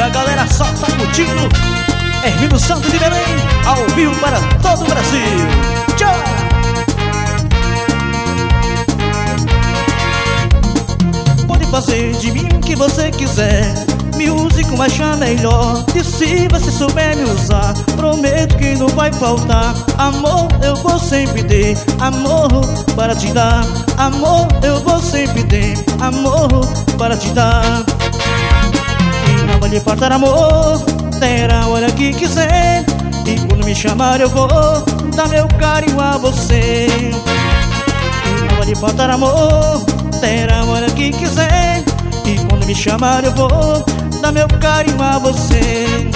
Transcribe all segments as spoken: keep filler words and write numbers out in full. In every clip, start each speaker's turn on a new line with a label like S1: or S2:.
S1: a galera só tá curtindo. Hermínio Santos de Belém, ao vivo para todo o Brasil. Tchau! Pode fazer de mim o que você quiser, me use como achar melhor. E se você souber me usar, prometo que não vai faltar. Amor, eu vou sempre ter amor para te dar. Amor, eu vou sempre ter amor para te dar. E não vai lhe faltar amor, terá a hora que quiser. E quando me chamar eu vou dar meu carinho a você. E não vai lhe faltar amor, terá a hora que quiser. E quando me chamar eu vou dar meu carinho a você.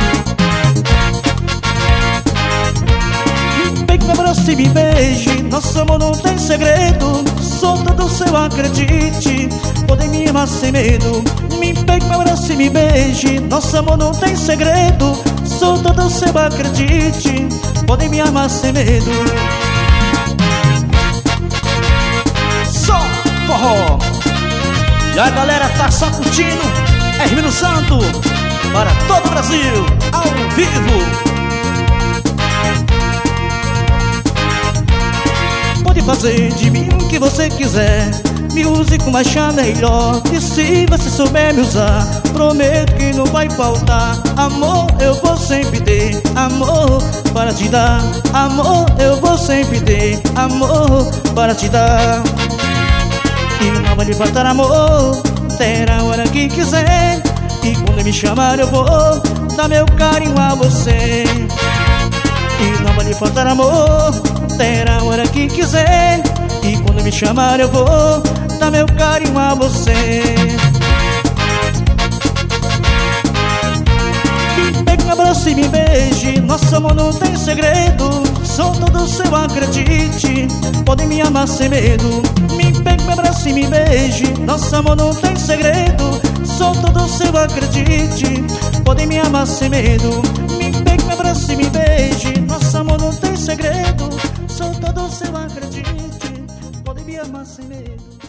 S1: Me pegue, me abrace e me beije, nosso amor não tem segredo. Sou todo seu, acredite, podem me amar sem medo. Me pegue, me abrace e me beije, nosso amor não tem segredo. Sou todo seu, acredite, podem me amar sem medo. Só forró, e a galera tá só curtindo. Hermínio Santos para todo o Brasil, ao vivo. Pode fazer de mim o que você quiser, me use como achar melhor. E se você souber me usar, prometo que não vai faltar. Amor, eu vou sempre ter amor para te dar. Amor, eu vou sempre ter amor para te dar. E não vai lhe faltar amor, terá a hora que quiser. E quando me chamar eu vou dar meu carinho a você. E não vai lhe faltar amor, terá a hora que quiser. E quando me chamar eu vou dar meu carinho a você. Me pegue, me abrace e me beije, nosso amor não tem segredo. Sou todo seu, acredite, podem me amar sem medo. Me pegue, me abrace e me beije, nosso amor não tem segredo. Sou todo seu, acredite, podem me amar sem medo. Me pegue, me abrace e me beije, nosso amor não tem segredo. Sou todo seu, acredite, podem me amar sem medo.